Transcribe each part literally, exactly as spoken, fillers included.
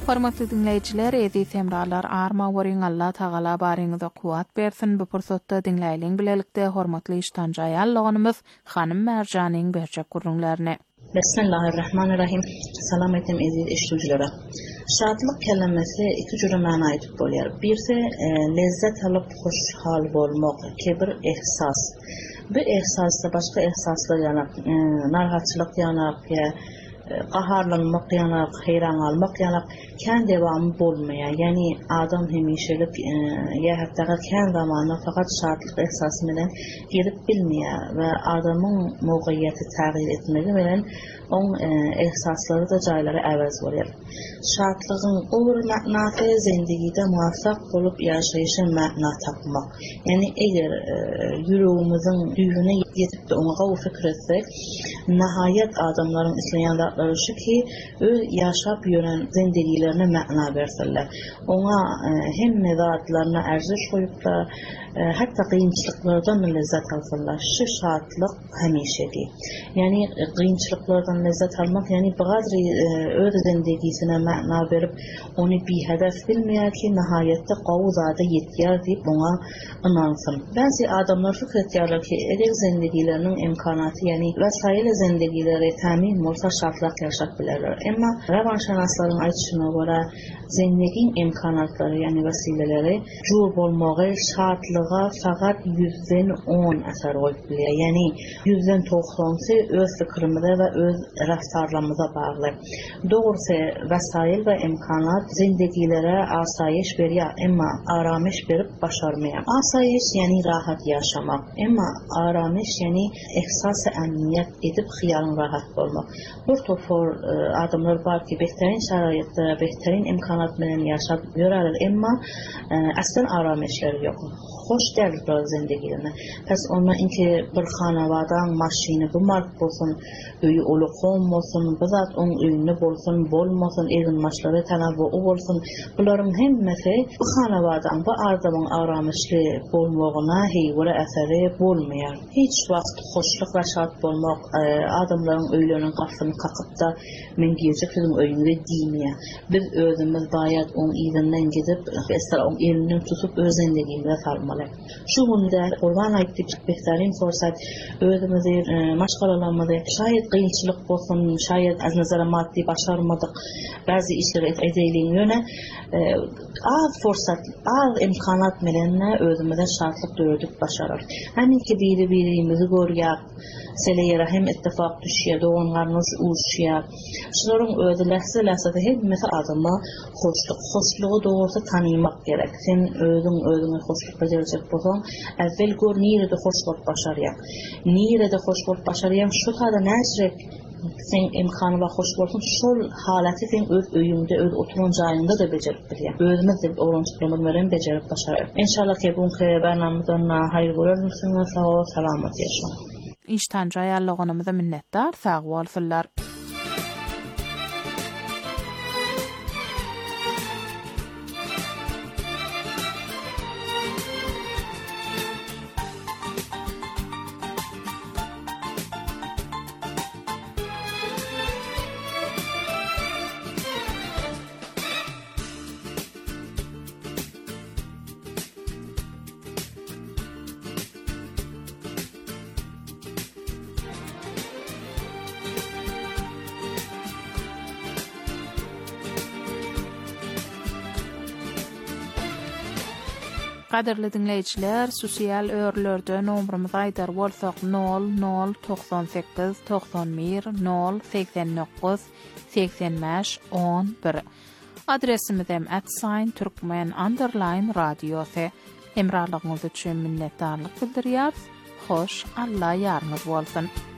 Hormatly dinleyiciler, ezi semralar arma worin Allah Taala baryňyza kuwat bersin. Bu pursatda dinläýäliň bilelikde hormatly iştanjy ýallygymyz Hanym Merjanyň berjek gurrunlaryny. Bismillahirrahmanirrahim. Salam etem eziz işlewçilere. Şadlyk kelimesi iki jüri ma'na ýetip bolýar. Birse e, lezzet alyp hoşhal bolmak, kebir ihsas. Bu ihsasda başga ihsaslar ýana e, narahatçylyk ýana ýa qaharlanmak ýana hayran almak ýana kän dewamy bolmaýar. Yani adam hemişelik e, ýa hatda kän zamanda fakat şadlyk ihsasy bilen gelip bilmeýär we adamyň mowqeýeti tagyr etmegi bilen on e, ihsaslary da jaýlary äwez bolýar. Şadlygyň owur ma'nasy zindagide muwaffaq bolup ýaşaýyşyň ma'na tapmak. Yani eger e, ýüregimiziň düýüne ýetip de oňa gowy fikir etsek, nihayet adamlaryň isleýänleri şu ki öz ýaşap ýören zindagilerine ma'na berseler. Oňa e, hemme zatlaryna erziş goýup da e, hatda kynçylyklardan lezzet alsalar, şu şadlyk hemişegi. Yani e, kynçylyklardan lezzet almak, yani bigadry e, öz zindagisine ma'na berip onu bir hedef bilmeýär ki nihayetde gowy zada ýetýär diýip oňa inansyn. Bazı adamlar fikir etýärler ki eger zindagileriniň imkanaty, yani vesaile zindagileri tamin bolsa şadlyk yaşap bilerler. Emma revanşanaslaryň aýtýyşyna görä zindaginiň imkanatlary, yani vesileleri jur bolmagy şadlyga fakat yüzden on asar goýup bilýär. Yani yüzden toksany öz fikrimizde we öz raftarlarymyza bagly. Dogrusu vesail we imkanat zindagilere asayiş berýär, emma aramış berip başarmaýar. Asayiş yani rahat yaşamak, emma aramış yani ihsas-ı emniyet edip hiyalyň rahat bolmak. Bir tofor e, adamlar bar ki behterin şaraitde, behterin imkanat bilen yaşap ýörler, emma e, aslan aramışları yok. Hoş däl zindagilerine. Pes onda inki bir hanawadan maşyny bu mark bolsun, öýü olukon bolsun, bizat oň öýünde bolsun, bolmasyn, egin maşlary tanaby bolsun. Bularyň hemmesi bu hanawadan, bu ardamyň aramışly bolmagyna heýwara äseri bolmaýar. Hiç wagt hoşluk we şad bolmak e, adamlaryň öýleriniň gasyny kakyp da men giýecek bizim öýünde diýmeýär. Biz özümiz baýat oň ýerinden gidip, esra oň elini tutup öz zindagimize salmaly. Şu günde Qurban aýtdyk, behtärin forsat özümizi e, maşgalalanmady. Şaýat kynçylyk bolsun, şaýat az nazara maddi başarmadyk, bazı işleri edýäliň ýöne e, az forsat, az imkanat bilen özümize şadlyk döwredip başarar. Heminki biri-birimizi görýär, selere hem ittifak düşýär, doganlarymyz uruşýar. Şolaryň özü lähse-lähsede hemmesi adama hoşluk, hoşlugy dogrusa tanymak gerek. Sen özüň özüňe hoşluk bejerjek bolsaň, äwvel gör nirede hoş bolup başarýar. Nirede hoş bolup başarýar, şu tada näçrek sen imkany we hoş bolsun, şol halaty sen öz öýüňde, öz oturan jaýynda da bejerip bilýär. Özümiz de orançyklymyz bilen bejerip başarar. İnşallah ki buňky barnamyzdan haýır görürmüsiňiz, sag ol, salamat ýaşa. İştanjy ýallygynymyza minnetdar, sag bolsunlar. Qadirli dinleyijiler, sosial örlerde nomrumyz aýdar bolsak nol nol doksan sekiz doksan bir nol seksen dokuz seksen beş on bir. Adresimiz hem at sign turkmen underline radiosy. Emralygyňyz üçin minnetdarlyk bildirýär. Hoş, Allah ýarňyz bolsun.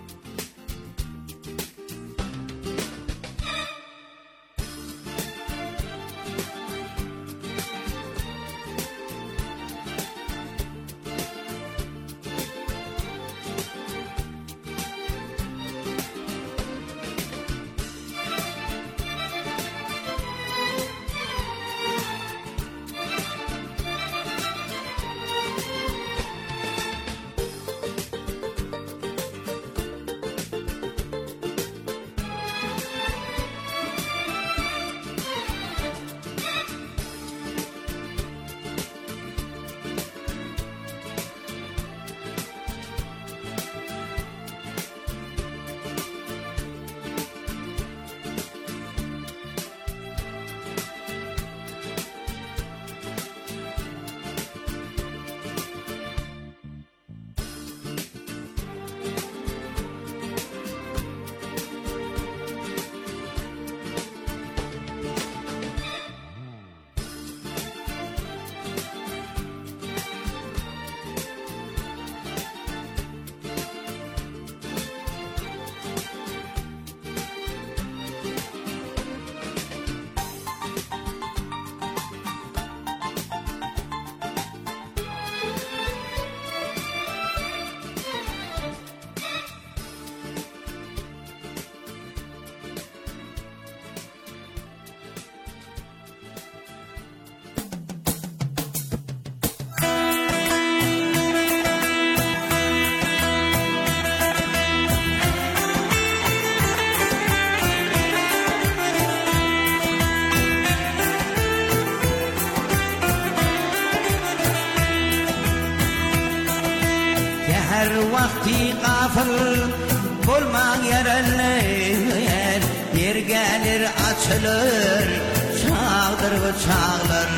gafil bolman yerenler bir gelir açılır çağdır bu çağlar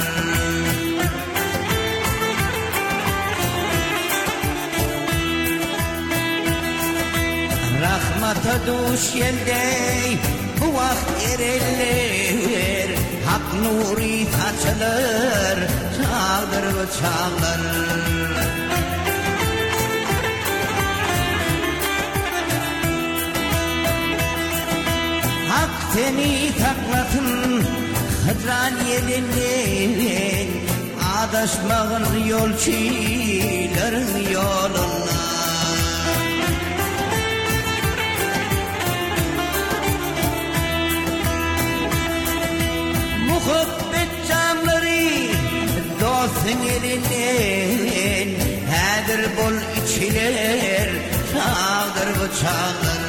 rahmata duş yelde bu vakt ereller hak nuri saçılır çağdır bu çağlar hak seni taklatın hıdran yerinden adaşmağın yolçilerin yoluna muhabbet camları dostun elinden hedir bol içiler çağdır bu çağlar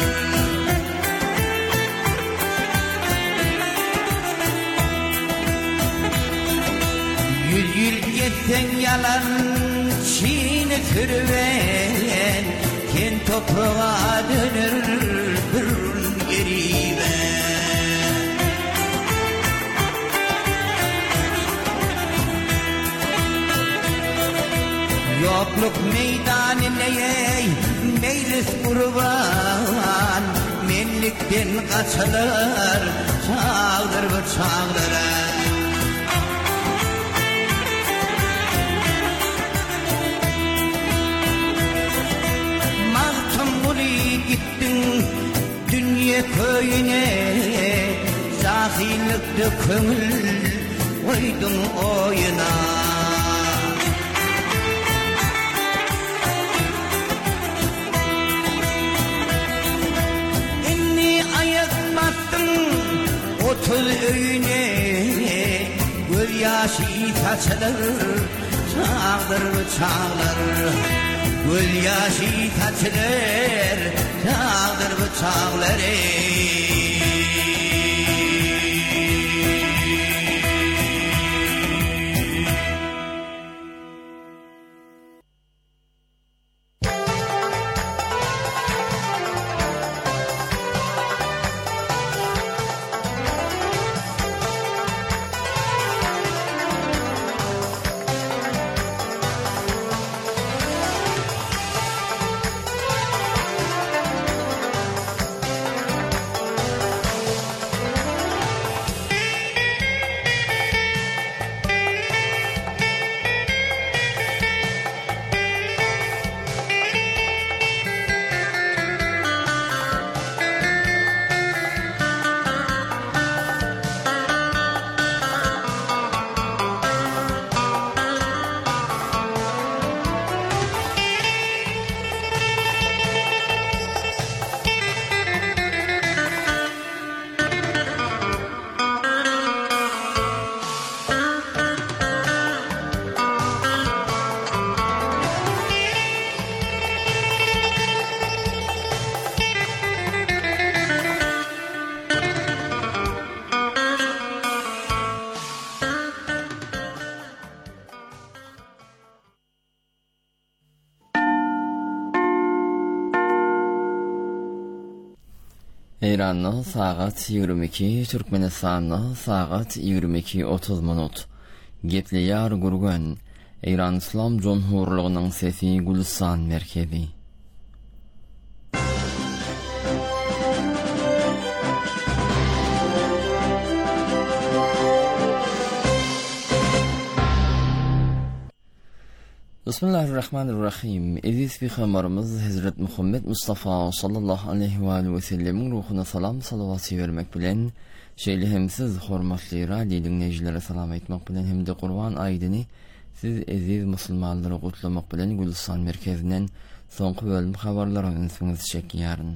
yüz yıl geçsen yalan çiğne sürüven ken toprağa dönür bir geri ben yokluk meydanine meylis kurban menlikten kaçılır çağdır bu çağlara gittin dünya köyüne cahillikte kömül koydun oyuna inni ayak battın otuz öğüne göz yaşı saçılır çağdır çağlar göl yaşı taçılır çağdır bu çağları İran'da saat yigirme iki, Türkmenistan'da saat yigirme iki otuz minut. Gepliyar gurgan, İran İslam Cumhurluğu'nun sesi Gülistan merkezi. Bismillahirrahmanirrahim. Aziz Peygamberimiz Hazret Muhammed Mustafa sallallahu aleyhi ve aleyhi ve sellemin ruhuna salam salavatı vermek bilen şeýle hemsiz hormatly radio dinleýijilere salam etmek bilen hem de Qurban aýdyny siz aziz musulmanlary gutlamak bilen Gülistan merkezinden soňky bölüm habarlaryny sunuş çekýäryn.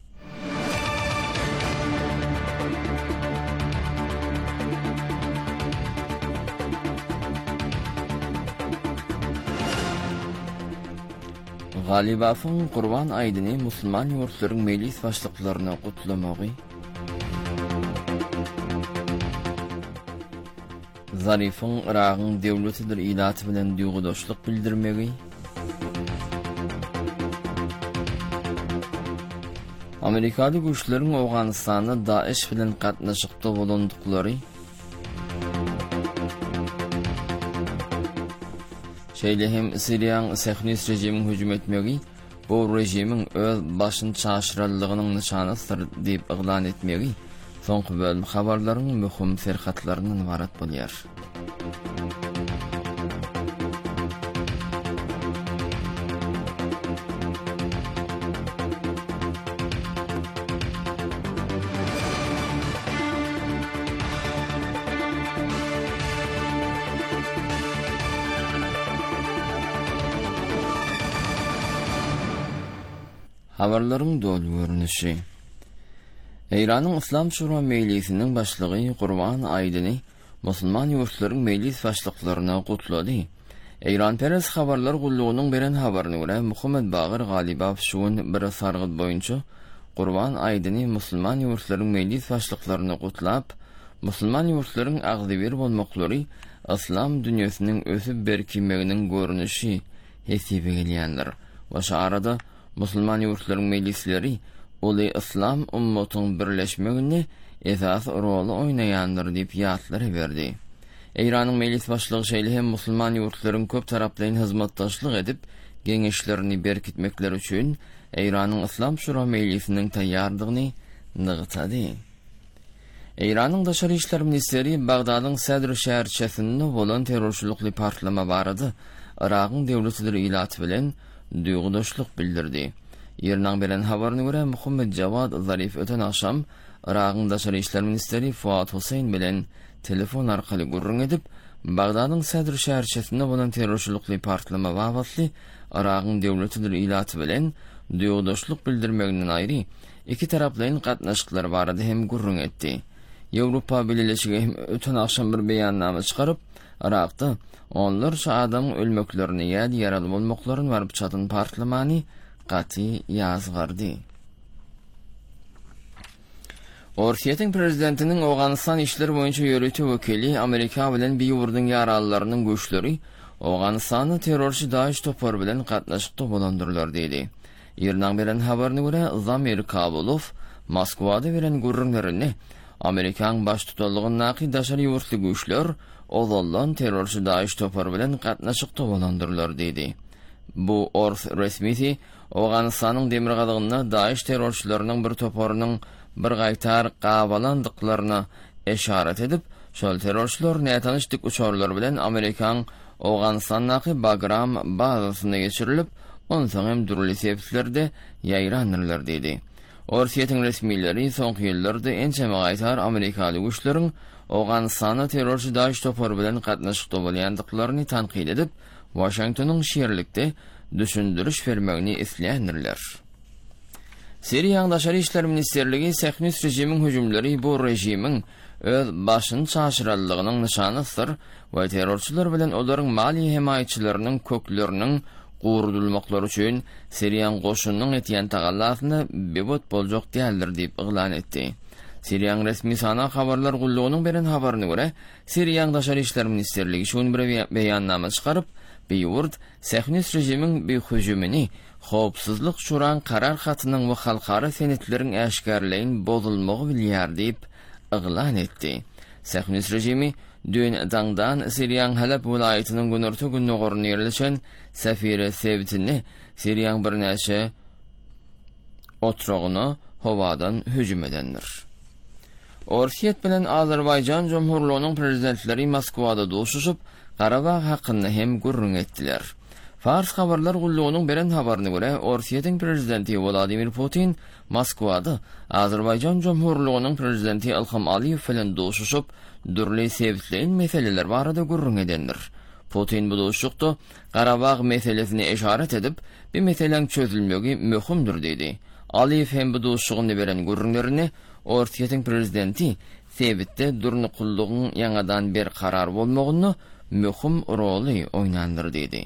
Galibafın Qurban aýdyny musulman ýurtlaryň mejlis başlyklaryna gutlamagy, Zarifın Iraqyň döwletidir ilaty bilen duygudaşlyk bildirmegi, Amerikalı güçlerin Awganystan'da Daesh bilen gatnaşykda bolandyklary şeýle hem Siriýanyň Sahnis rejiminiň hüjüm etmegi bu rejimiň öz başyny çaşyralygynyň nişanysdyr diýip yglan etmegi soňky bölüm habarlaryň möhüm serhatlarynyň ibarat bolýar. Habarlaryň dolu görünüşi. Eýranyň Islam Şura Mejlisiniň başlygy Gurban Aýdyny musulman ýurtlaryň mejlis başlyklaryna gutlady. Eýran Peres habarlar gullugynyň beren habaryna görä Muhammed Bagir Galibaw şuň bir sargyt boýunça Gurban Aýdyny musulman ýurtlaryň mejlis başlyklaryna gutlap, musulman ýurtlaryň agdy bir bolmaklary Islam dünýäsiniň ösüp berkimeginiň görünüşi hesibe gelýändir. Başa arada musulman ýurtlaryň mejlisleri oly Islam ummatynyň birleşmegini esas rol oýnaýandyr diýip ýatlar berdi. Eýranyň mejlis başlygy şeýle hem musulman ýurtlaryň köp taraply hyzmatdaşlyk edip, geňeşlerini berkitmekleri üçin Eýranyň Islam Şura Mejlisiniň taýýardygyny nygtady. Eýranyň daşary işler ministeri Bagdadyň Sadr şäherçesinde bolan terrorçylykly partlama barady. Iragyň döwletleri ilaty bilen duýgudaşlyk bildirdi. Ýernaň beren habaryna görä Muhammed Jawad Zarif öten akşam Iragyň daşary işler ministeri Fuat Husayn bilen telefon arkaly gurrun edip, Bagdadyň Sadr şäherçesinde bolan terrorçylykly partlama babatly Iragyň döwletleri ilaty bilen duýgudaşlyk bildirmeginden aýry iki taraplyň gatnaşyklary barady hem gurrun etdi. Ýewropa Birleşigi öten akşam bir beýannama çykaryp, Irakda onlarca adam ölmeklerini ýa-da ýaraly bolmaklaryny baryp çatyn partlamany gaty ýazgardy. Orsiýetiň prezidentiniň Awganystan işleri boýunça ýöretýän wekili Amerika bilen bir ýurdyň ýaralylarynyň göçleri Awganystany terrorçy Daesh topar bilen gatnaşykda bolandyrlar diýdi. Ýernaň beren habaryna görä Zamir Kabulov Moskwada beren gurrunlaryny Amerikan baş tutanlygyny daşary ýurtly güýçler ozallan terrorçy Daesh topar bilen gatnaşykda bolandyrlar diýdi. Bu ors resmisi Awganystanyň demir gadygyna Daesh terrorçylarynyň bir toparynyň bir gaýtar gabalandyklaryna eşaret edip, şol terrorçylar nätanışdyk uçarlar bilen Amerikan Awganystanyň Bagram bazasyna geçirilip, onsoň hem durly sebäplerde ýaýrandylar diýdi. Orsiýetiň resmileri soňky ýyllarda ençe gaýtar Amerikaly güýçleriň Awganystanyň terrorçy Daesh topar bilen gatnaşykda bolýandyklaryny tanqid edip, Washingtonyň şeýerlikde düşündiriş bermegini isleýändirler. Siriýanyň daşary işler ministerligi Sahnis rejiminiň hüjümleri bu rejimiň öz başyny çaşyralygynyň nişanysdyr we terrorçylar bilen olaryň mali himaýaçylarynyň kökleriniň gurulmaklary üçin Siriýan goşunynyň etýän tagallasyny bebot boljak däldir diýip yglan etdi. Siriýanyň resmi sana habarlar gullugynyň beren habaryna görä, Siriýanyň daşary işler ministerligi şuň bir beýannama çykaryp, beýurt Sahnis rejimiň bir hüjümini Howpsuzlyk şuran karar hatynyň we halkara senetleriň äşkärliğin bozulmagy bilýär diýip yglan etdi. Sahnis rejimi dün dangdan Siriýanyň Halep welaýatynyň günerti günnogoruna ýerleşen Safire Sebitini Siriýanyň bir näçe otragyna howadan hüjüm edendir. Orsiýet bilen Azerbaýjan Jomhurlygynyň prezidentleri Moskwada doşuşup, Qarabağ haqqında hem gurrun etdiler. Fars habarlar gullugynyň beren habaryna görä, Orsiýetiň prezidenti Vladimir Putin Moskwada Azerbaýjan Jomhurlygynyň prezidenti Ilham Aliýew bilen doşuşup, durly sebäplerin meseleler barada gurrun edendir. Putin bu doşuşykda Qarabağ meselesine eşaret edip, bir meseleň çözülmegi möhümdir diýdi. Aliýew hem bu doşuşygyny beren gurrunlaryny Orsiýetiň prezidenti sebäpde durnuqullygyň ýangadan bir karar bolmagyny möhüm roly oýnandyr diýdi.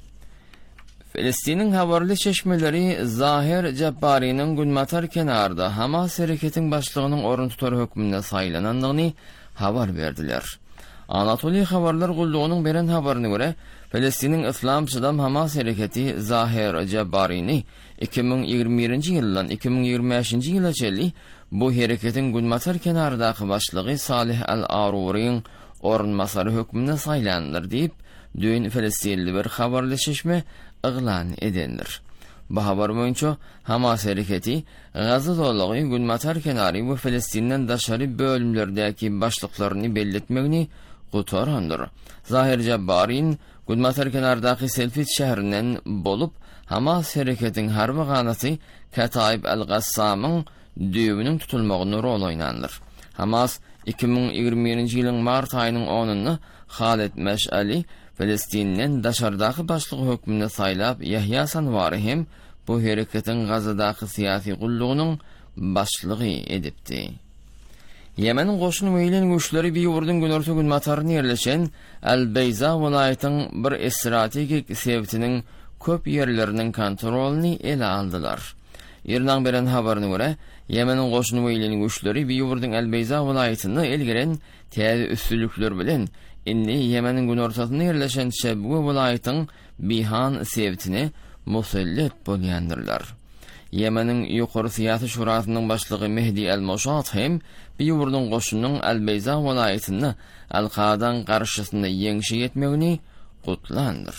Filistiniň habarly çeşmeleri Zahir Jabbarinyň Günmatar kenarda Hamas hereketiň başlygynyň orun tutar hökmünde saýlanandygyny habar berdiler. Anatoliýa habarlar gullugynyň beren habaryna görä, Filistiniň Islam Çydam Hamas hereketi Zahir Jabbarinyň iki bin ýygrimi birinji ýyldan iki bin ýygrimi beşinji ýyla çelli bu hereketin Gülmatar kenardaky başlygy Salih Al-Aruriň orunmasary hökmüne saýlandyr diýip dün Filistinli bir habarlaşyşma yglan edendir. Bu habar boýunça Hamas hereketi Gaza dolagy Gülmatar kenary we Filistinden daşary bölümlerdäki başlyklaryny belletmegini gutarandyr. Zahir Jabbarin Gülmatar kenardaky Selfit şäherinden bolup Hamas hereketiň harby ganaty Kataib Al-Gassamyň düýbüniň tutulmagyny rol oýnandyr. Hamas iki bin ýygrimi birinji ýylyň mart aýynyň onuny Khaled Meş'ali Filistinlen daşardaky başlyk hökmüne saýlap Yahya Sanwary hem bu hereketiň Gazadaky syýasy gullugynyň başlygy edipdi. Yemenin goşun meýlen güýçleri bir ýurdun günorta Gülmataryna ýerleşen Al-Beyza welaýatynyň bir strategik sebitiniň köp ýerleriniň kontrolini ele aldylar. Ýerden beren habaryna görä, Yemenin goşun meýlen güýçleri bir ýurdun Al-Beyza welaýatyny elgiren täze üstünlükler bilen inni Yemenin günortasyna ýerleşen Şebwe welaýatynyň Bihan sebitini musallat bolýandyrlar. Yemenin ýokary syýasy şurasynyň başlygy Mehdi El-Moşat hem bir ýurdun goşunyň Al-Beyza welaýatyny Al-Qadan garşysynda ýeňişi ýetmegini gutlandyr.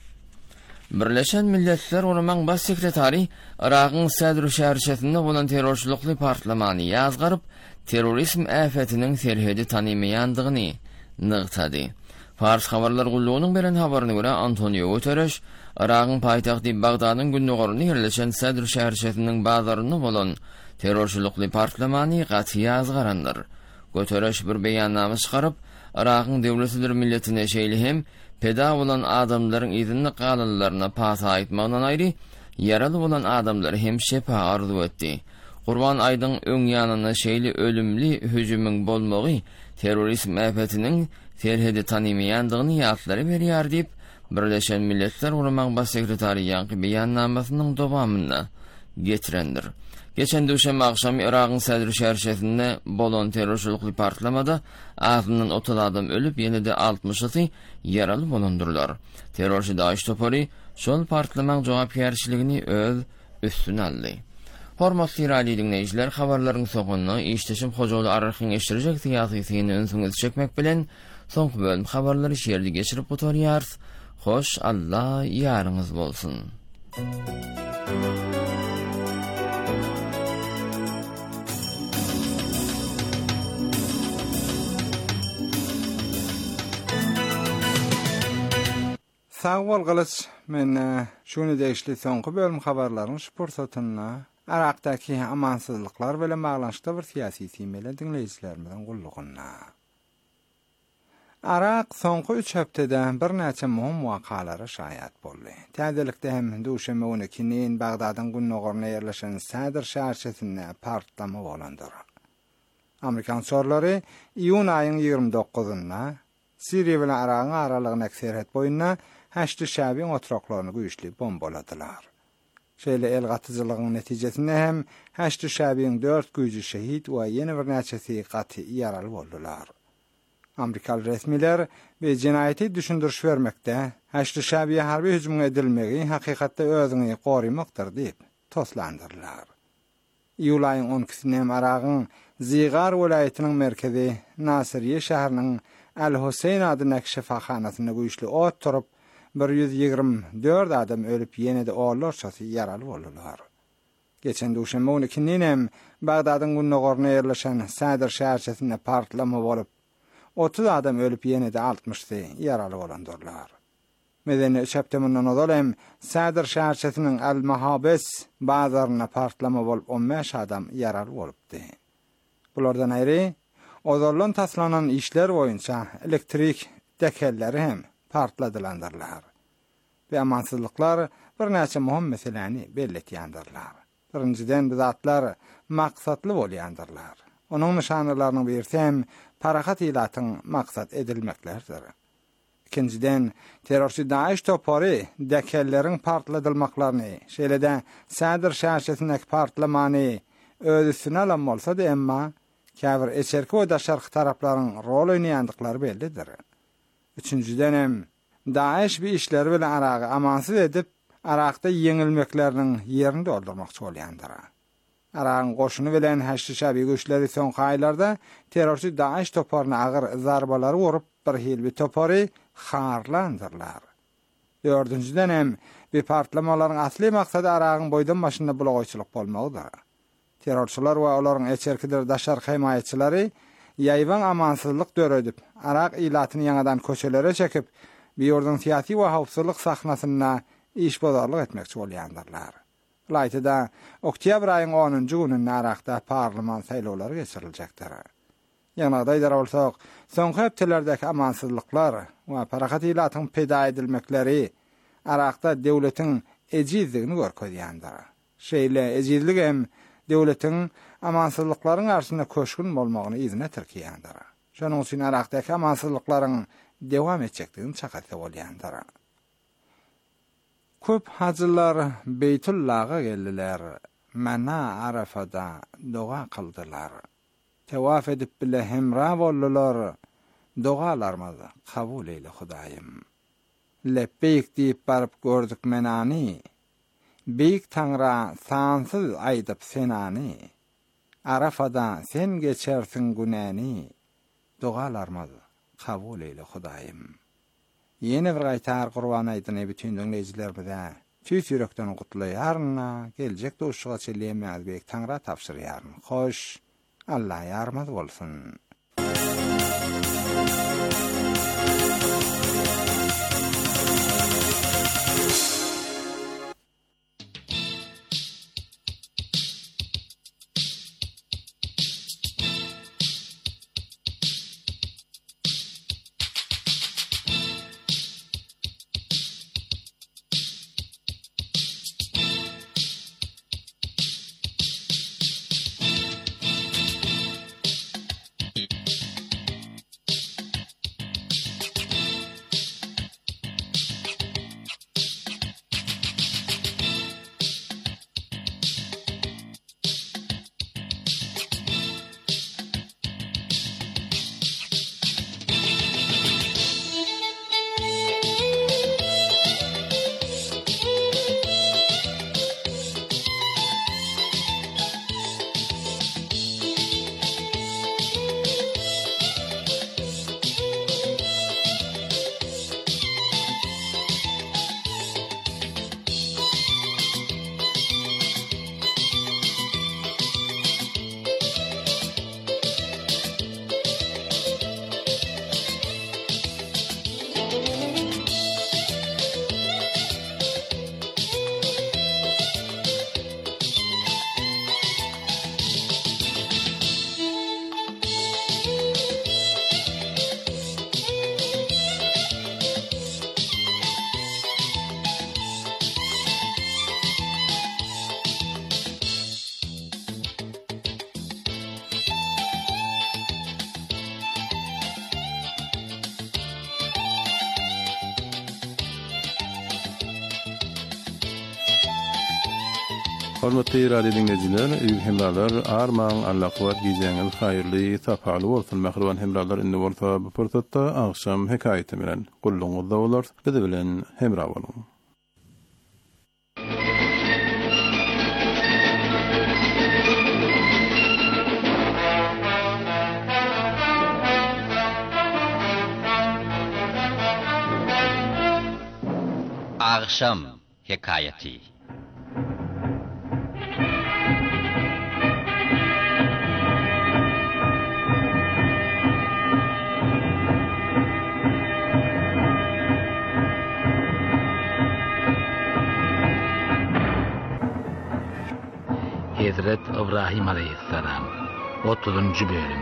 Birleşen Milletler Urumanyň baş sekretary Iragyň Sadr şäherçesinde bolan terrorçylykly partlamany ýazgaryp terrorizm äfetiniň serhedi tanymaýandygyny nygtady. Fars habarlar gullugynyň beren habaryna görä Antonio Guterres Iragyň paýtagty Bagdadyň gündögörüne ýerleşen Sadr şäherçesiniň bazaryny bolan terrorçylykly partlamany gaty ýazgarandyr. Guterres bir beýannama çykaryp Iragyň döwletler milletine şeýle hem peda bolan adamlaryň ýerine galanlaryna pata aýtmagyndan aýry ýaraly bolan adamlary hem şepa arzu etdi. Gurban aýdyň öň ýanyna şeýle ölümli hüjümüň bolmagy terrorizm äfetiniň serhedi tanymaýandygyny ýatlary berýär diýip Birleşen Milletler Urumanyň baş sekretary ýanky beýannamasynyň dowamyna getirendir. Geçen döşembe akşamy Iragyň Sadr şäherçesinde bolan terrorçylykly partlamada azyndan otuz adam ölüp ýene-de altmışy ýaraly bolundurlar. Terrorçy Daesh topary şol partlamaň jogapkärçiligini öz üstüne aldy. Hormatly radio dinleýijiler, habarlaryň soňuna işleşim hojaly ararhyň eşdirjek syýasyny öňsüňiz çekmek bilen soňky bölüm habarlary şeýerli geçirip oturýar. Hoş Allah ýaryňyz bolsun. Sağ bol galyç, men şunu deýişli soňky bölüm habarlaryny şupursatynda Irakdaky amansızlyklar bilen baglanşykda bir syýasy temele dinleýijilerimizden gullugyna. Irak soňky üç hepdeden bir näçe muhim wakalara şaýat boldy. Täzelikde hem duşeme on ikinin Bagdadyň günnögörüne ýerleşen Sadr şäherçesinde partlama bolandyr. Amerikan sorlary iýun aýynyň ýygrimi dokuzynda Siriýa bilen Iragyň aralygyna serhet boýundan haçdy şäherçiň otraklaryny güýçli bombaladylar. Şeýle el gatyjylygynyň netijesinde hem haçdy şäherçiň dört güýçli şehit we ýene bir näçesi gaty ýaraly boldular. Amerikalı resmiler ve cinayeti düşündürüş vermekde, haçdy şäherçiň harby hüjüm edilmegi hakykatda özüni gorumakdyr diýip toslandyrlar. Ýyl aýynyň on ikisinde Iragyň Zigar welaýatynyň merkezi Nasiriýe şäheriniň Al-Husayn adynyň şifahanasyna güýçli ot turup bir yüz ýygrimi dört adam ölüp ýene-de oğullarçasy ýaraly boldular. Geçen duşembe on ikinde hem Bagdadyň günnögörüne ýerleşen Sadr şäherçesinde partlama bolup otuz adam ölüp ýene-de altmışy ýaraly bolandyrlar. Medeni üç hepdemundan odalem Sadr şäherçesiniň Al-Mahabes bazaryna partlama bolup on beş adam ýaraly bolupdy. Bulardan aýry odallan taslanan işler boýunça elektrik dekelleri hem partladylandyrlar. Ve amansızlyklar bir näçe muhim meseleni belletýändirler. Birinciden bizatlar maksatly bolýandyrlar. Onuň nişanlaryny bersem, parahat ilatyň maksat edilmeklerdir. İkinciden, terrorçy Daesh topary dekelleriň partladylmaklaryny, şeýle-de Sadr şäherçesindäki partlamany öz üstüne alan bolsa-da emma käbir eçerki we daşarky taraplaryň rol oýnaýandyklary bellidir. Üçüncüden hem Daesh bir işleri bilen Iragy amansyz edip Arakda yeňilmekleriniň yerini doldurmakçy bolýandyr. Arağın goşuny bilen haçly şäbi güýçleri soňky aýlarda terrorçy Daesh toparyna agyr zarbalary urup bir hilbi topary harlandyrlar. Dördüncüden hem bir partlamalaryň asly maksady Arağın boýdan başynda bulagoýçylyk bolmagydyr. Terrorçylar we olaryň eçerkiler daşar hymaýaçylary ýaýwan amansızlyk döredip, Araq ilatyny ýangadan köçelere çekip, bir ýurdun siýasy we howpsuzlyk sahnasyna işbozarlyk etmekçi bolýandyrlar. Laýtyda oktyabr aýynyň onunjy gününde Araqda parlament saýlawlary geçiriljekdir. Ýanaýda bolsak, soňky hepdelerdäki amansızlyklar we parahat ilatyň peda edilmekleri Araqda döwletiň ejizligini görkezýändir. Şeýle ejizlik hem döwletiň amansızlyklaryň arasynda köşkün bolmagyny izine tirkiýändir. Şonuň üçin Araqdaky amansızlyklaryň dewam etjekdigini çakarsa bolýandyr. Köp hacılar Beytullah'a geldiler. Mana Arafada doğa kıldılar. Tevaf edip bile hemra bollular. Doğalarımız kabul eyle Hudaýym. Lebbeyk deyip barıp gördük menani. Beyik Tanra sansız aydıp senani. Arafada sen geçersin güneni. Doğalarımız kabul eyle Hudaýym. Yeni bir gaytar Qurban aýdyny bütün dinleýijilerimize tüýs ýürekden gutlaýarna, geljek doşuga çelýämez bek Tanra tapşyrýaryn. Hoş, Allah ýarmaz bolsun. Hormatly radio dinleyijiler, hemralar, arman, allaqwat gizeňiz haýyrly, sapaly bolsun. Mähruban hemralar indi bolsa bu pursatda akşam hekaýeti bilen gulluňyzda bolar. Bizi bilen hemra bolun. Akşam hekaýeti. Hazret İbrahim Aleyhisselam otuzuncu bölüm.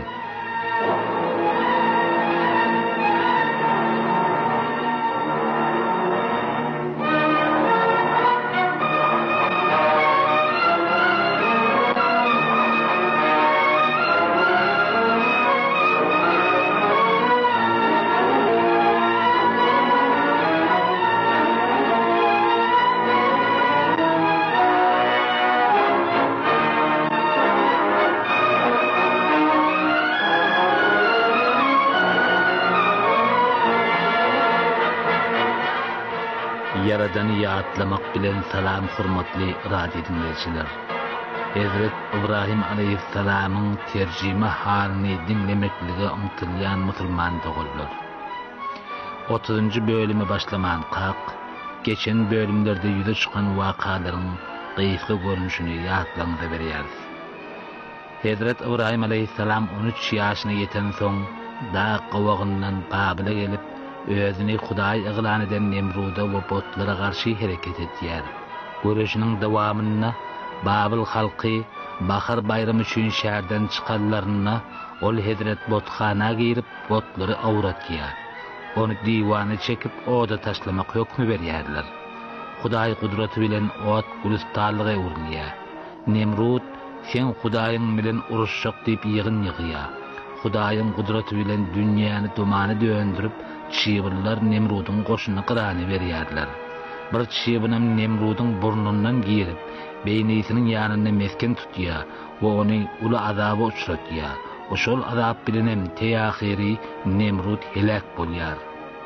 Yaradan yatlamak bilen salam hurmatly radio dinleyijiler. Hazret İbrahim aleyhissalam'ın tercüme halini dinlemeklige umtylýan musulman dogullar. otuzuncu bölüme başlaman kaq, geçen bölümlerde yüze çıkan vakalaryň gyýyky görünüşini ýatlamyza berýäris. Hazret İbrahim aleyhissalam on üç ýaşyna ýeten soň da gowagyndan Babila gelip özüni Hudaý yglan eden Nemruda we botlara garşy hereket etýär. Görüşiniň dawamyna Babil halky bahar bayramy üçin şäherden çykanlaryna ol Hazret botxana girip botlary awratýar. Onu divany çekip oda taşlamak hökmü berýärler. Hudaý gudraty bilen ot gülistarlyga urilýär. Nemrut sen Hudaýyň bilen uruşjak diýip ýygyn ýygýar. Hudaýyň gudraty bilen dünýäni domany döndürip çyýbırlar Nemrudyň goşuny qyrany berýärler. Bir çyýbynam Nemrudyň burnundan girip beýnisiniň ýanyna mesken tutýar we ony uly azaba uçratýar. Oşol azap bilenem teýahiri Nemrut helak bolýar.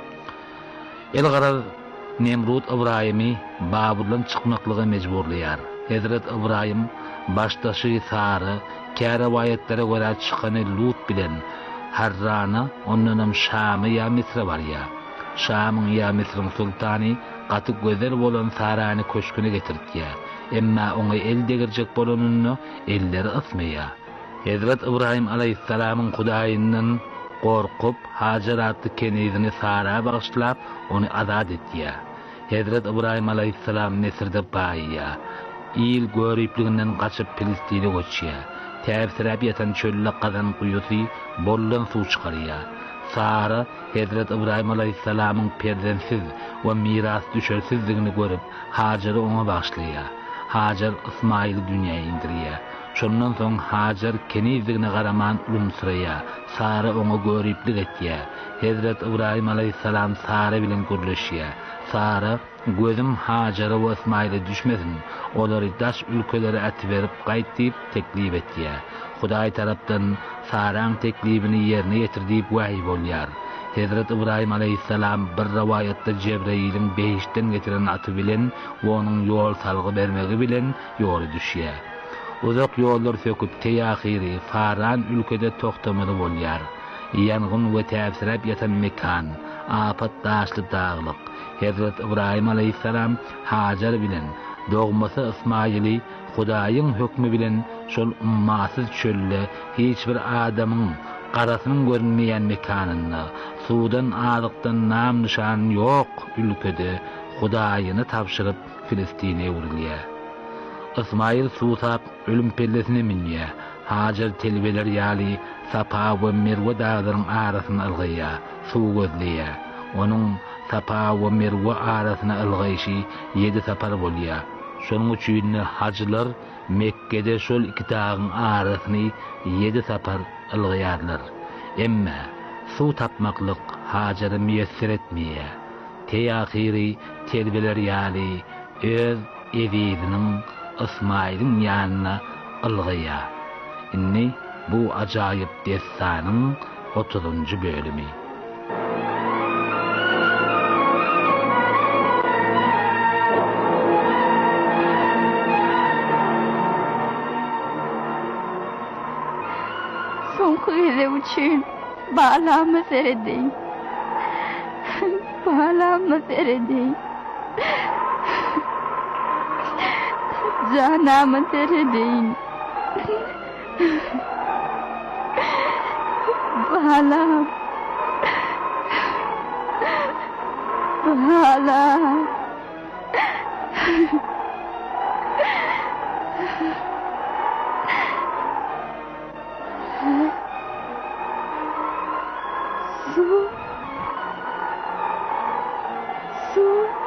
El garar Nemrut İbrahim'i Babylon çykmaklyga mejburlaýar. Hazret İbrahim başdaşy Sara käre wayatlere görä çykany Lut bilen Harrana ondanam Şamy ýa Misra barýar. Şamyň ýa Misryň sultany gaty gözel bolan Sarany köşküne getirdiýär. Emma oňa el degirjek bolanyny elleri ysmaýar. Hazret İbrahim aleyhissalam'ın Hudaýyndan gorkup Hajar adly kenizini Sara bagyşlap onu azad etdiýär. Hazret İbrahim aleyhissalam Mesirde baýýar. İl göripliginden gaçyp Filistin'e göçýär. Täbsirap ýatan çölle gazan guýusy bollan suw çykarýar. Sara Hazret İbrahim aleyhissalam'ın perzensiz we miras düşersizligini görüp Hajar'y ona bagyşlaýar. Hajar İsmail dünýäge indirýär. Şondan soň Hajar kenizligine garaman ulumsuraýar. Sara ona göriplik etýär. Hazret İbrahim aleyhissalam Sara bilen gürleşýär. Sara gözüm Hajar'a we İsmail'e düşmesin. Olary daş ülkelere atberip gaýtyp teklip etýär. Hudaý tarapdan Sara'ň teklibini ýerine ýetirdiýip wahy bolýar. Hazret İbrahim aleyhissalam bir rivayetde Cebrail'in behişten getiren aty bilen we onuň ýol salgy bermegi bilen ýoly düşýär. Uzak ýollar söküp teýahiri Faran ülkede toktamady bolýar. Ýangyn we täbsirap ýatan mekan, apat daşly daglyk. Hazret İbrahim aleyhissalam Hajar bilen dogmasy İsmail'i Hudaýyň hökmü bilen şol ummasyz çölle hiç bir adamyň garasynyň görünmeýän mekanyna, suwdan azykdan nam nişan ýok ülkede Hudaýyny tapşyryp Filistin'e urilýär. İsmail suwsap ölüm pellesine minýär. Hajar telbeler ýaly Sapa we Merwe dağlarynyň arasyna ylgyýar, suw gözleýär. Onuň Sapa we Merwe arasyna ylgyşy ýedi sapar bolýar. Şonuň üçin hajylar Mekke'de şol iki dağın arasyny ýedi sapar ylgyýarlar. Emma suw tapmaklyk Hajar'a müýesser etmeýär. Teýahiri telbeler ýaly öz eviniň İsmail'in ýanyna ylgyýar. Inni bu ajaýyp destanyň otuzuncu bölümi. Soňky ýere üçin balamy seredeň. Balamy seredeň. Canamı seredeň. Balam. Balam. Su. Su.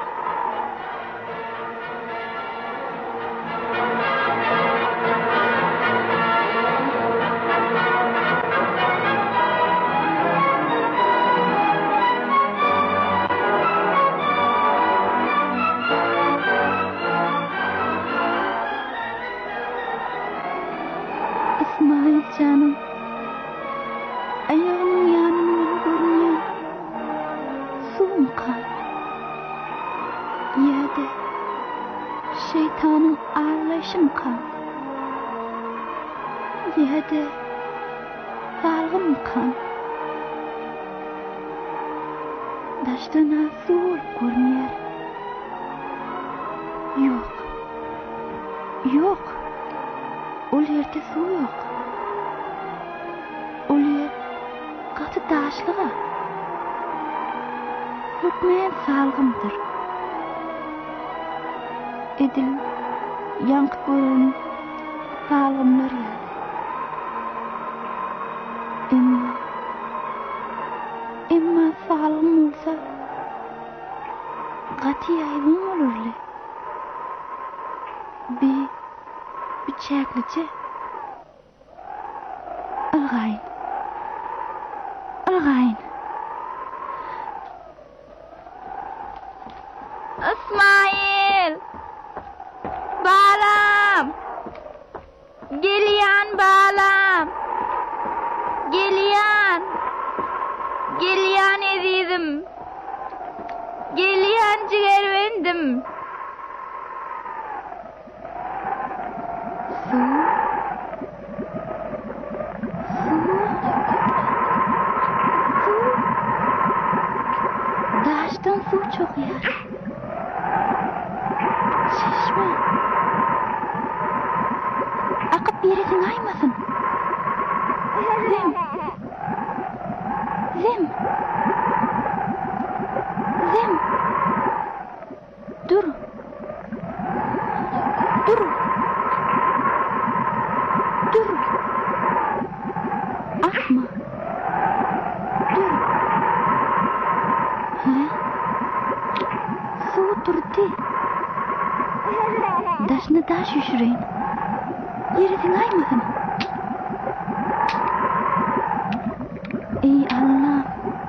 İsmail canım. Ayağımın yanından görünüyor. Suum kal. Yer kan. Yede salgım kan. Daştana sol görünür. Yok. Yok. O yerde su yok. O yer katı daşlığa. Hükmeyen salgımdır. Edil yankıp boyun salgımlar ya. Emma Emma salgım olsa katı yayvın olurlu. Bir bir çeklice Algayın Algayın İsmail Balam Geliyan balam Geliyan Geliyan ezizim Geliyan ciğervendim Su Su Su Daştan su çok yer Çeşme Akıp bir yerin aymasın Zem Zem Zem Dur Dur Dur Akma Dur Ha Su durdu Daşını daş üşüreyin Yerin aymasın Ey Allah'ım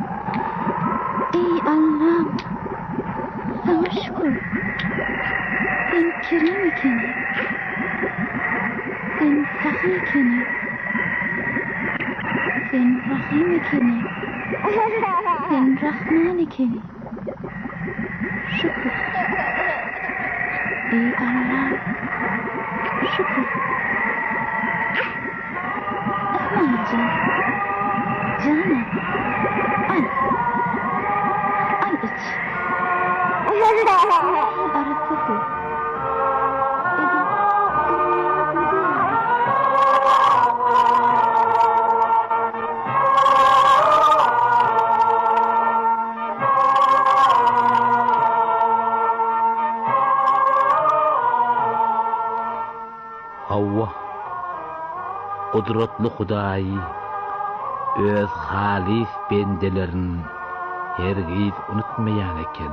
Ey Allah'ım Sana şükür Sen kerim ikeni Sen sahih ikeni Sen rahim ikeni Sen rahman ikeni Şükür Ey Allah'ım Şükür Esma'cığım Canım Al Al iç Arası bu Edin Havva Kudretli Hudayi öz halif bendelerin hergiz unutmayan eken.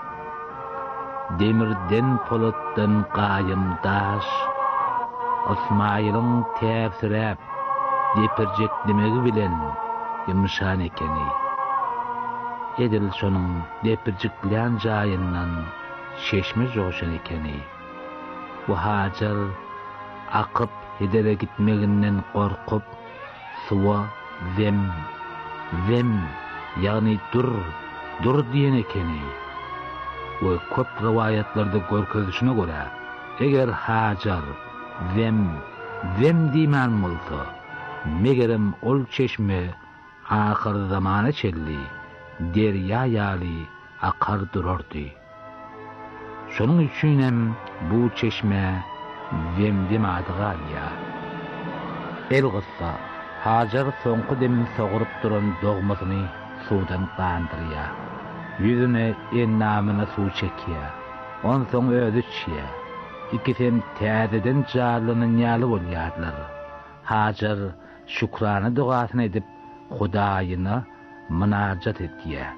Demirden polatdan qayım daş, İsmail'in tefsirab, depirjeklimegi bilen yumşan ekeni. Edil şonun depirjeklen jayından şeşme joşan ekeni. Bu Hacer akıp hedere gitmeginden korkup, suwa Vem, vem, yani dur, dur diyen ekeni. Ve köp rivayetlarda görkezişine göre, eger Hacer, vem, vem diýmän bolsa, megerem ol çeşme ahir zamana çelli, derya ýaly akar durardy. Şonuň üçinem bu çeşme vem demadiga ýa. El gıssa Hacer soňky demin sogurup duran dogmasyny suwdan gandyrýar. Yüzüne ennamyna suw çekýär. On soň özi içýär. Ikisem täzeden jarlynyň ýaly bolýarlar. Hacer şükrana dugasyny edip Hudaýyna munajat etýär.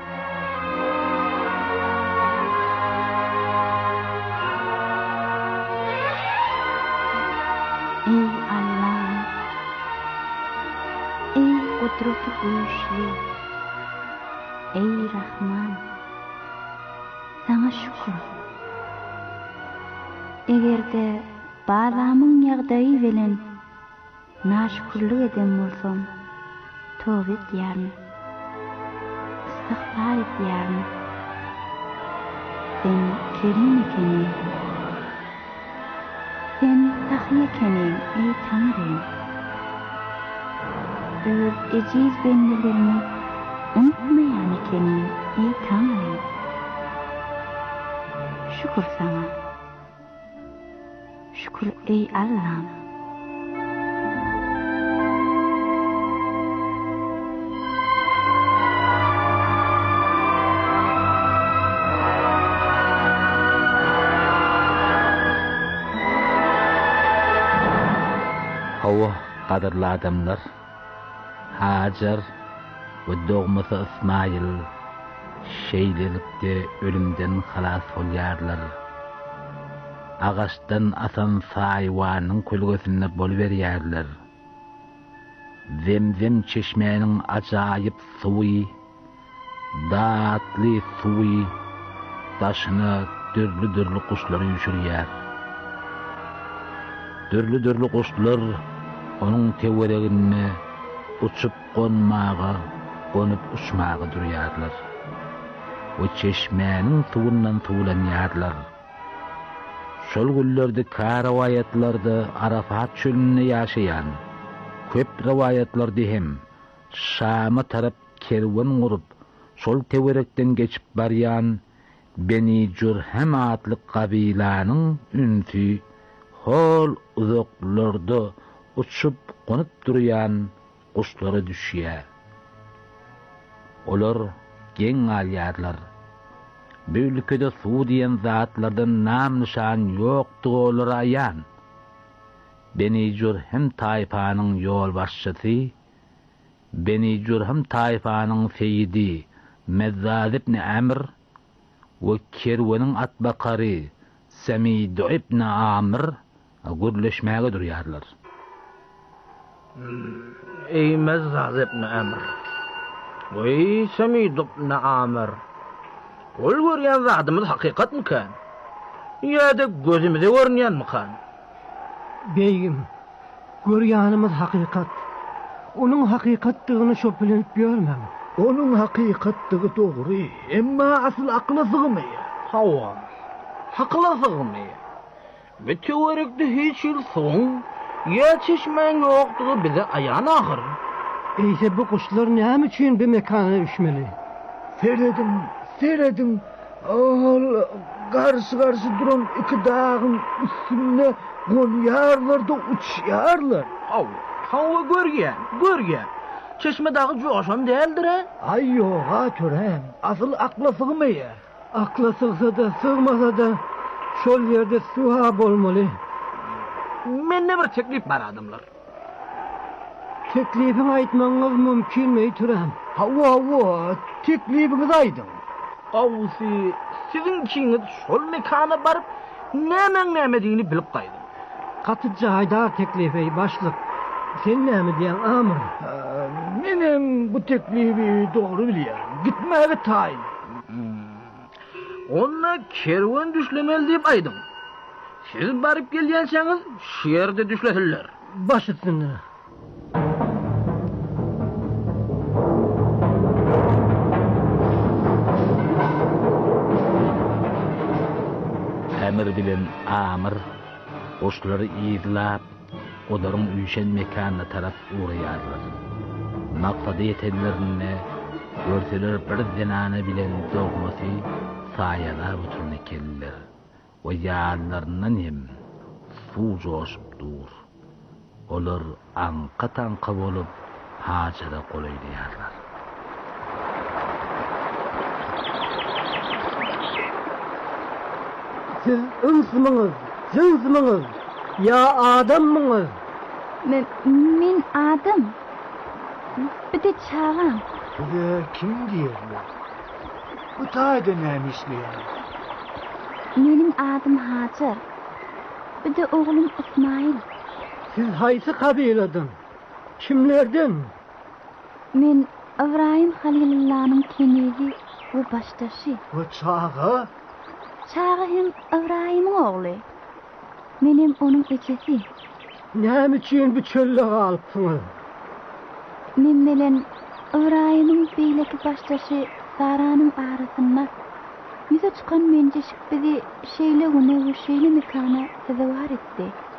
Ey Allah'ım, ey kudreti güçlü, ey Rahman, sana şükür. Egerde balamın ýagdaýy bilen naşükürlük eden bolsam, tövbe edýärmi, istigfar edýärmi. Sen kerim ekeni, sen tahiye kenin ey Tanrım. Öz eciz benlilerini unutmayan kenin ey Tanrım. Şükür sana. Şükür ey Allah'ım. Hava kadarlı adamlar, Hacer ve doğması İsmail şeylelikte ölümden halas olyarlar. Ağaçtan asan sayvanın kölgesine boluveriyarlar. Zemzem çeşmenin acayip suyu, dağıtlı suyu, taşına dürlü dürlü kuşları yüşürüyer. Dürlü dürlü kuşlar onun tevereğine uçup konmağa, konup uçmağa duruyarlar. O çeşmenin tuğundan tuğulanıyarlar. Şol güllerde ka rivayetlarda Arafat çölünde yaşayan, köp rivayetlarda hem Şam'a tarap kervan kurup, şol teverekten geçip baryan Beni Cürhem adlı kabilanın ünsü, hol uzaklarda uçup konup duruyan kuşlara düşüyor. Olar gen alyarlar. Bu ülkede su diyen zatlardan nam nişan yoktu olar ayan. Beni Cürhem tayfanın yol başçısı, Beni Cürhem tayfanın seyidi Mezzad ibn Amr ve kervanın atbakarı Semid ibn Amr gürleşmeye duruyarlar. Ey Mezzad ibn Amr, ey Semid ibn Amr, ol görýän zatymyz hakikat mı kan? Ya da gözümüze görünýän mi kan? Beygim, görýänimiz hakikat. Onun hakikatdygyny şo bilinip görmem. Onun hakikatdygy dogry, emma asıl akla sığmıyor. Hawa, hakla sığmıyor. Ve teorekde hiç yıl son, ya çeşmen yoktuğu bize ayan ahır. Eyse bu kuşlar näme üçin bir mekana üşmeli? Seyredin, seyredin. Al, karşı karşı duran iki dağın üstüne gonyarlar da uçyarlar. Hawa, hawa görgen, görgen. Çeşme dağı coşan değildir he? Ay yok ha törem, asıl akla sığmıyor. Akla sığsa da sığmasa da şol yerde suha bolmalı. Men ne bir teklif var adamlar. Teklifini aytmaňyz mümkin mi Türem? Hawa hawa, teklifiniz aydın. Awsi, sizin kiniz şol mekana barıp näme nämediğini bilip gaýdym. Katıcı haydar teklifi başlık. Sen näme diýen Amr? Menem bu teklifi doğru bilýär. Gitmäge taýin. Onna kerwan düşlemeli diýip aýdym. Siz barıp gelýänseňiz, şerde düşletirler. Baş üstüne. Emir bilen Amr kuşları iyilap, odarın üýşen mekanına tarap uğrayarlar. Maksady yetenlerine görseler bir zenane bilen dogmasy saýalar oturny keldiler. O ýanlaryndan hem suw joşup dur. Olar anqa-tanqa bolup Hajar'a golaýdýarlar. Siz ınsmyňyz, jinsmyňyz, ya adammyňyz? Men, men adam. Bir de çağam. Bu kim diýerler? Bu taýda näme işleýär? Menin adım Hacer. Bir de oğlum İsmail. Siz haýsy kabiladan? Kimlerden? Men İbrahim Halilullah'nın kenedi ve baştaşı. Bu çağı? Çağı hem İbrahim'in oğlu. Menem onun ecesi. Näme üçin bu çölle galypsyňyz? Men bilen İbrahim'in beýleki baştaşı Saranyň arasynda bize çıkan menceşik bizi şeyle güne ve şeyle mekana tezawar etdi.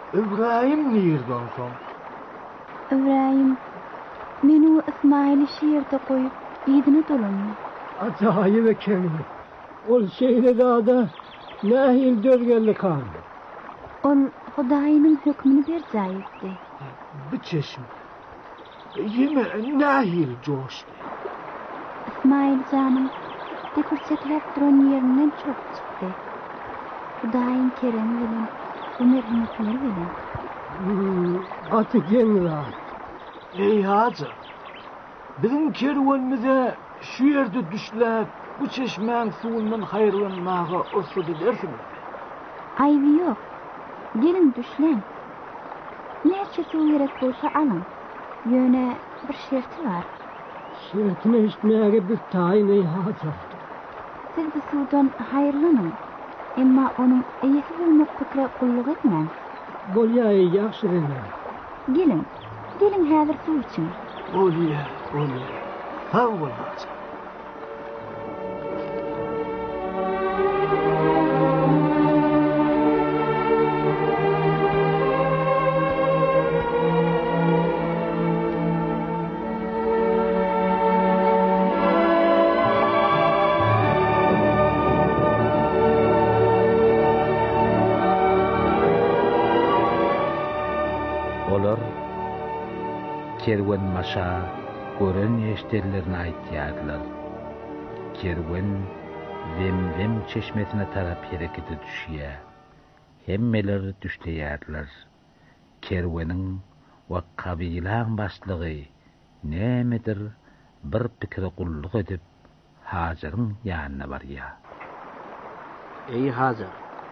İbrahim nereden son? İbrahim, meni İsmail'i şiirde koyup idine dolanıyor. Acayip ekeni. Ol şeyle dağda nahil dörgelli kan. Ol Hudayının hükmünü bir cayetti. Bir çeşme. Yeme nahil coştu. İsmail canım dikürçeklep duran yerinden çok çıktı. Hudayın keremi bilen, bu merhametleri bilen. Hmm, atı gen rahat. Ey hacı, bizim kervanımıza şu yerde düşlep bu çeşmenin suyundan hayırlanmağa olsa dilersiniz. Ayvi yok. Gelin düşlen. Nerçe su gerek olsa alın. Yöne bir şerti var. Şertine işmeye bir tayin ey hacı. Siz bu sudan hayırlanın. Ama onun eyesi bulmak fikre kulluk etmem. Bolyayı yaxşı rene. Gelin. Gelin hazır su için. Oluyor, oluyor. Sağ ol hacı. Olar kerwen maşa gören eşterlerini aytýardylar. Kerwen Zemzem çeşmesine tarap harekete düşýär. Hemmeler düşleýärdiler. Kerwenin we kabilaň başlygy nämedir bir pikire gulluk edip Hajaryň ýanyna barýar. Ey Hajar,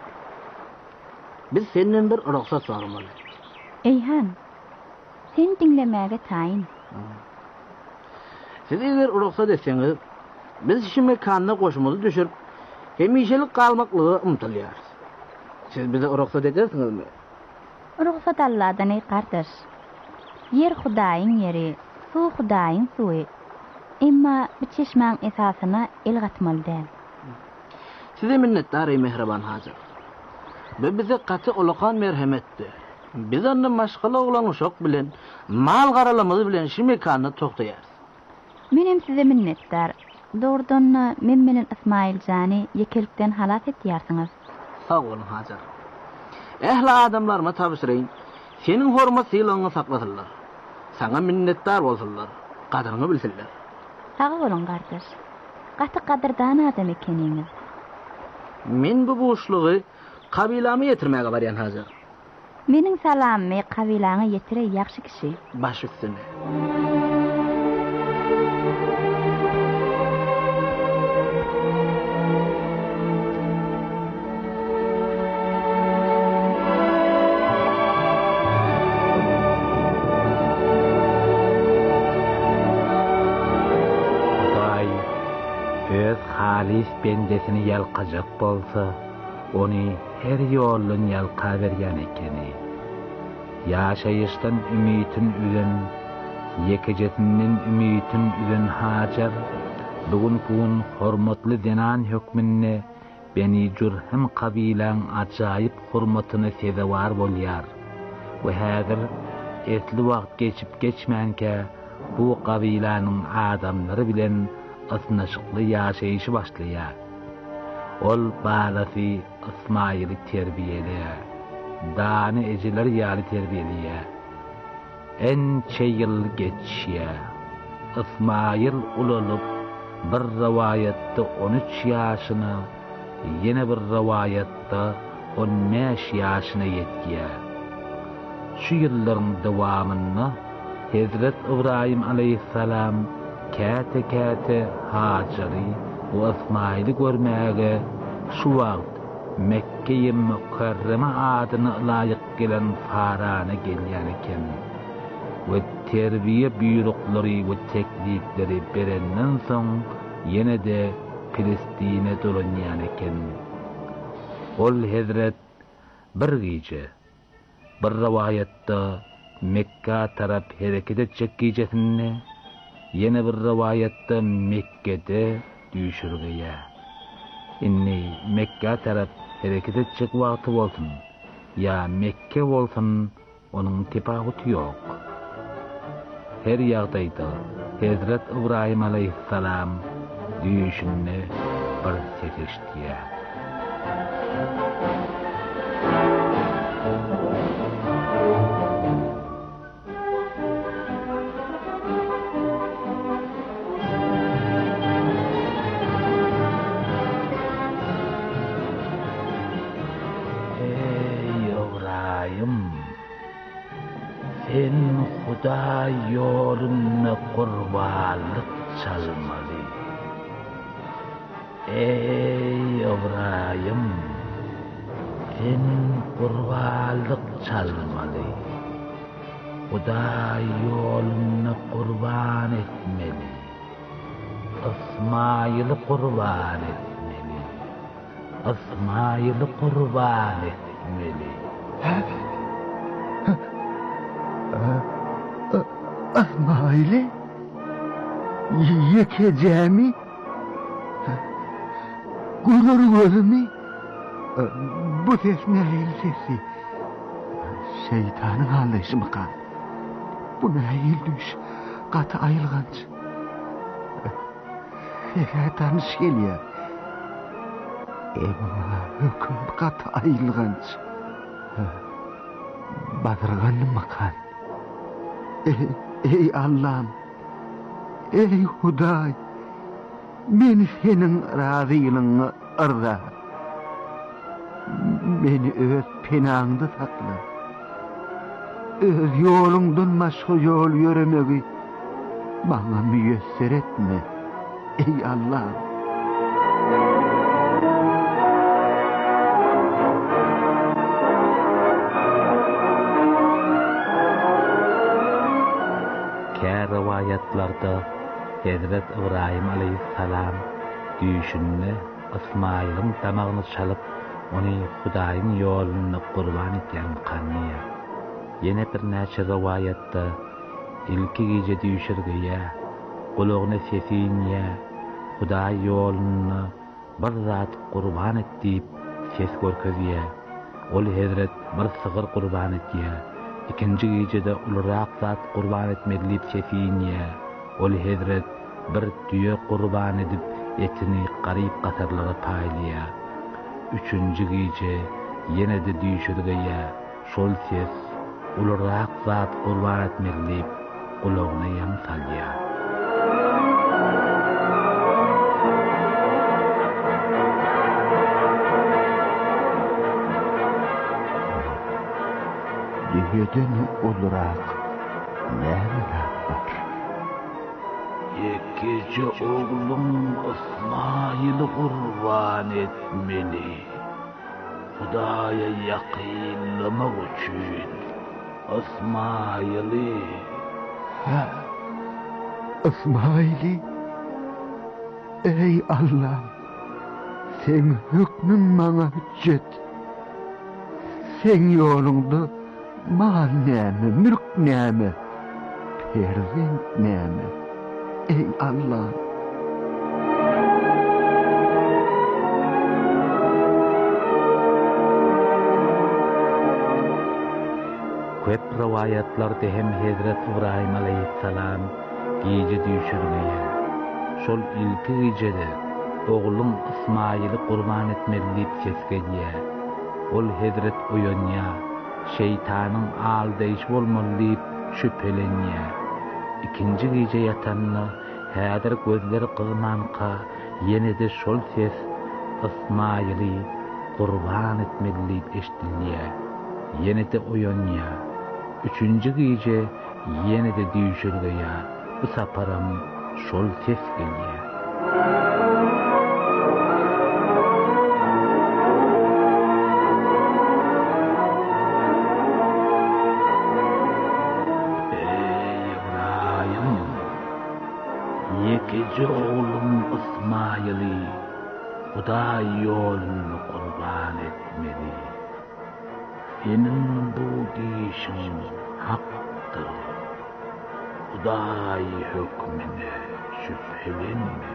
biz senden bir ruhsat sormaly. Eyhan, sen dinlemäge taýin. Siz eger ruhsat etseňiz, biz şu mekanyna goşmaly düşürip, hemişelik galmaklygy umtylýarys. Siz bize ruhsat edersiňizmi? Ruhsat Allah'dan ey kardeş. Yer Hudaýyň yeri, su Hudaýyň suwy. Emma bu çeşmeň esasyna el gatmaly däl. Size minnetdar ey mehriban Hajar. Bu bize gaty ulakan merhametdi. Biz onda maşgala olan uşak bilen, mal garalamyzy bilen şu mekanyny toktaýarys. Menem size minnetdar. Doğrudan men menen İsmail jany yekelikden halas etýärsiňiz. Sağ olun Hajar. Ehli adamlarıma tabşyryň, senin hormat sylagyny saklasynlar. Sana minnetdar bolsunlar, gadryny bilsinler. Sağ olun kardeş. Gaty gadyrdan adam ekeniňiz. Men bu boşlugy kabilamy ýetirmäge barýan Hajar. Mening salamy kabilaňa ýetire ýaxşy kişi. Baş üstüne. Öz halis bendesini yalqajak bolsa, onu her ýolun yalqa berýän ekeni. Ýaşaýyşdan ümitin üzen, yekejetinden ümitin üzen Hajar, bugun kun hormatly denan hökmünne Beni Jurhem kabilaň ajaýyp hormatyny sezewar bolýar. We häzir etli wagt geçip geçmänke bu kabilanyň adamlary bilen asnaşykly ýaşaýyşy başlaýar. Ol balasy İsmail'i terbiýeleýär. Dany ejiler ýaly terbiýeleýär. En çeýil geçýär. İsmail ulanyp bir rawayatda on üç ýaşyna, ýene bir rawayatda on beş ýaşyna ýetýär. Şu ýyllaryň dowamyny Hazrat İbrahim aleyhissalam käte käte Hajary we İsmail'i görmäge şu wagt Mekke-i Mükerreme adyna laýyk gelen Farana gelýän eken. We terbiýe büýrükleri we teklifleri berenden soň ýene de Filistine dolanýan eken. Ol Hazrat bir gece bir rawayatda Mekke tarap hereket etjek gijesinde, ýene bir rawayatda Mekke'de düşürgeýär. Inni Mekke tarap hereket etjek wagty bolsun. ya Mekke bolsun onun tepaguty yok. Her ýagdaýda Hazrat İbrahim aleyhissalam düýüşünde bir seçişdiýär. Sen Huda yoluna kurbanlık çalmalı. Ey İbrahim, sen kurbanlık çalmalı. Huda yoluna kurban etmeli. İsmail'i kurban etmeli. İsmail'i kurban etmeli. İsmail'i yekeceğimi, gurur gözümü, bu ses nehil sesi, şeytanın anlayışı mı kan? Bu nehil düş, katı ayılganç. Şeytan şeliyor, emma hüküm katı ayılganç. Badırganım mı kan? Ey, ey Allah'ım, ey Huday, ben senin razılığını arda. Beni öz penağında sakla. Öz yolundan başka yol yürümeyi bana müyesser etme, ey Allah'ım. Rivayetlarda Hazrat İbrahim aleyhissalam düýüşünde İsmail'in damağını çalıp onu Hudaýyň ýoluna kurban etýän kanýa. Ýene bir näçe rivayetde ilki gece düýşürgeye gulagyna sesinýe Hudaý ýoluna bir zat kurban et diýip ses görkezýär. Ol Hazrat bir sygyr kurban etýär. İkinci gecede uluraq zat kurban etmedilip sefinye, ol Hazret bir tüye kurban edip etini garip qatarlara payliya. Üçüncü gece yine de düýşürgeye şol ses uluraq zat kurban etmedilip kulağına yan salya. Düýeden olarak nämeler var? Yekece oğlum İsmail'i kurban etmeli. Hudaýa ýakynlamak üçin İsmail'i. Ha, İsmail'i? Ey Allah, sen hükmün bana hüccet. Sen yolunda mal näme, mülk näme, perzent näme, ey Allah. Köp rivayetlarda hem Hazrat İbrahim aleyhissalam gece düýşürgeye, şol ilki gecede oğlum İsmail'i kurban etmeli diýip sesgelýär. Ol Hazrat oýanýa, şeytanın aldaýyş bolmaly diýip şüphelenýär. İkinci gece ýatanny häzir gözleri kızmanka ýene-de şol ses İsmail'i kurban etmeli diýip eşdilýär. Ýene-de oýanýar. Üçüncü gece ýene-de düýşürgeye bu saparam şol ses gelýär. Yekece oğlum İsmail'i Hudaý ýoluna kurban etmeli. Senin bu diýişiň hakdyr. Hudaý hükmüne şüphelenme.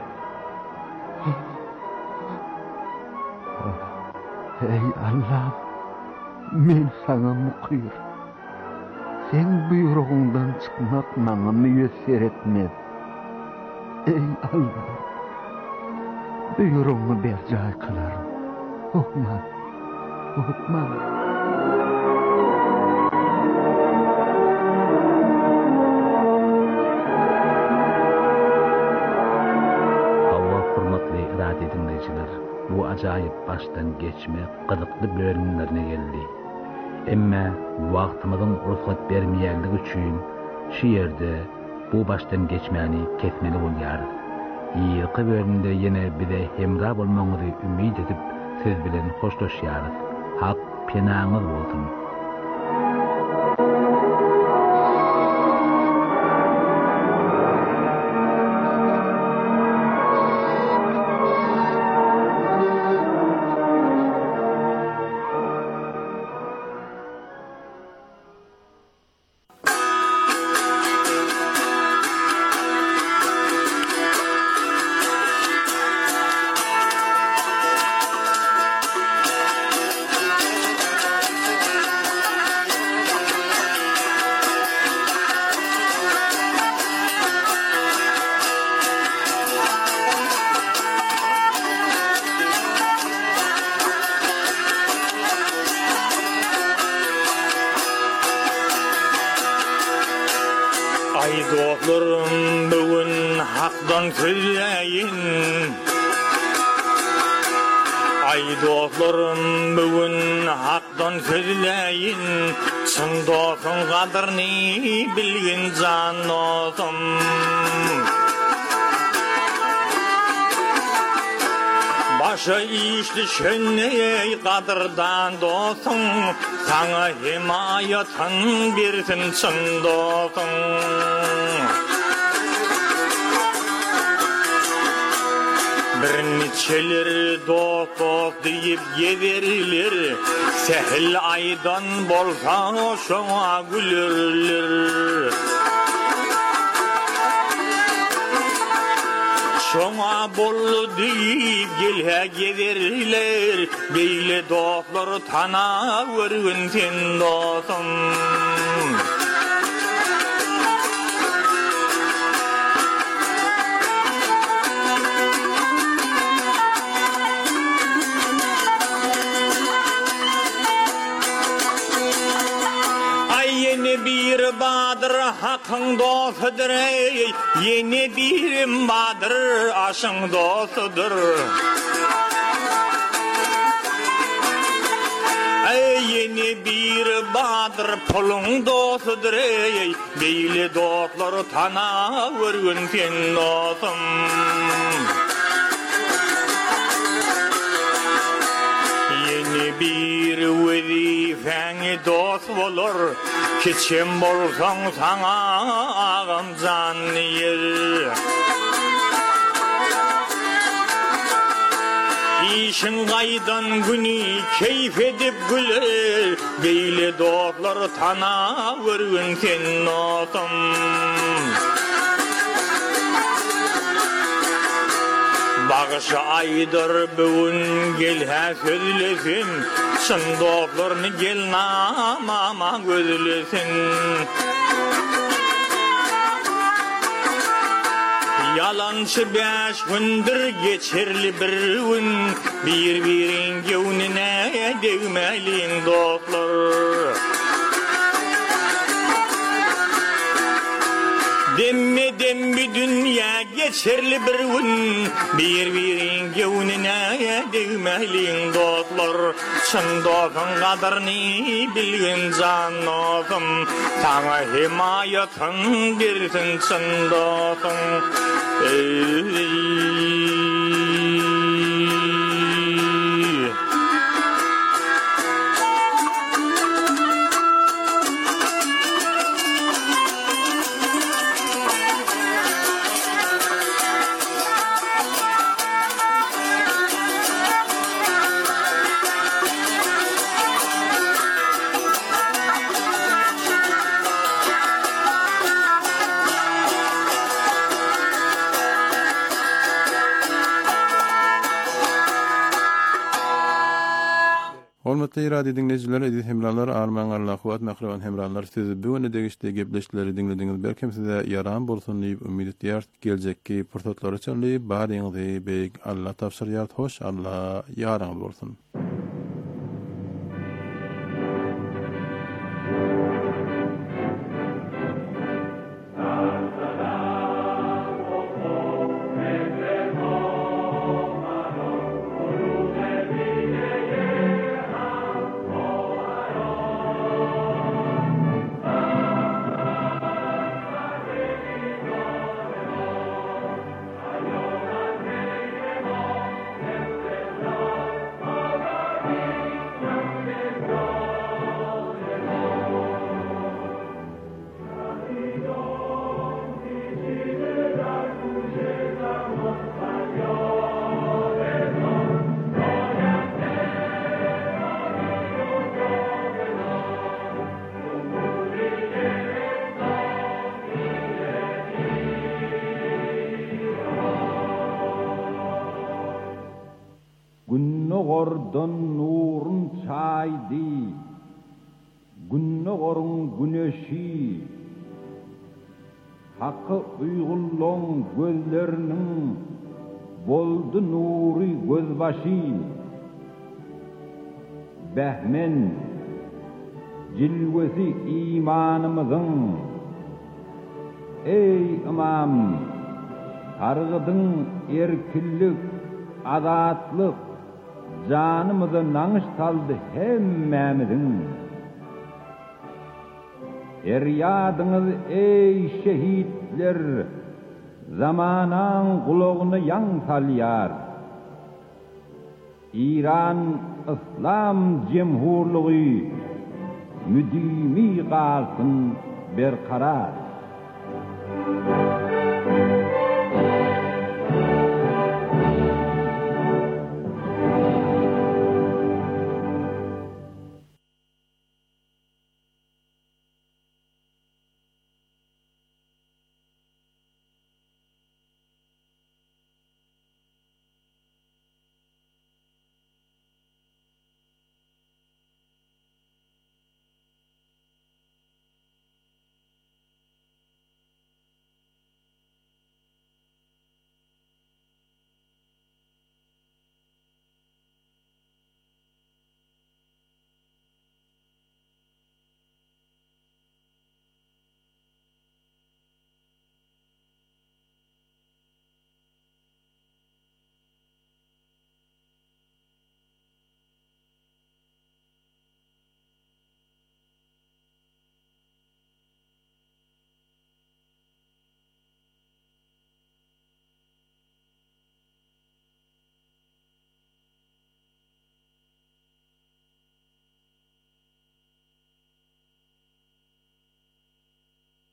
Ey Allah, men sana mukyr. Sen buyruğundan çıkmak bana müyesser etmez. Ey Allah, buyruğumu bercay kılarım. Hukman, hukman. Radyo dinleyiciler, bu acayip baştan geçme kızıklı bölümlerine geldi. Emme vaktimizin ruhsat vermeyenlik üçün şu yerde bu baştan geçmeni kesmeli olyar. Yılkı bölümde yine bize hemrah olmanızı ümit edip siz bilen hoşlaşyarız. Hak penağınız olsun. Dostlarım bugün hakdan söyleyin. Ay dostlarım bugün hakdan söyleyin. Çın dostun kadrini bilgin can dostum. Başa işli şöney kadırdan dostum. Sana himayatın birsin çın dostum. Bir neçeleri dost dost deyip yederilir. Sehil aydan bolsa şoňa gülürler. Şoňa bollu deyip gelhe gederler. Beýle dostlar tana görgün sen dostum. Bir badır hakkın dostudur ey, yeni bir badır aşın dostudur. Ey yeni bir badır pulun dostudur ey, beýle dostlar tana görgün sen dostum. Yeni bir vazifeňi dost bolur, keçen bolsaň saňa agam jan yer. İşin gaýdan güni keyf edip güler, beýle dostlar tana görgün sen dostum. Bağışı aydır bugün gelhe sözlesin, şın dostlarını gel namama gözlesin. Yalançı beş gündür geçerli bir gün, bir birin gevnine degmelin dostlar. Demme demmi dünya geçerli bir gün, bir birin gevnine degmelin dostlar. Çın dostun kadrini bilgin can dostum, sana himayatın birsin çın dostum. Ey Hormatly radio dinleyijiler, edit hemralar, arman arlaqwat maqrawan hemralar siz bu öne degişde gepleşleri dinlediğiniz berkem size yaran bolsun diýip ümid edýär. Geljekki pursatlar üçin baryňyzy beýik Allah tapşyrýar. Hoş Allah yaran bolsun. Günnogordan nurun çaydı, günnogorun güneşi, hakkı uygulluğun gözlerinin boldu nuri gözbaşı. Behmen cilvesi imanımızın, ey imam, targıdın erkillik, adatlık, canımızı nanış taldı hemmemizin. Eryadınız ey şehitler, zamanan kulağını yan salyar. İran İslam Cemhurluğu müdimi kalsın berkarar.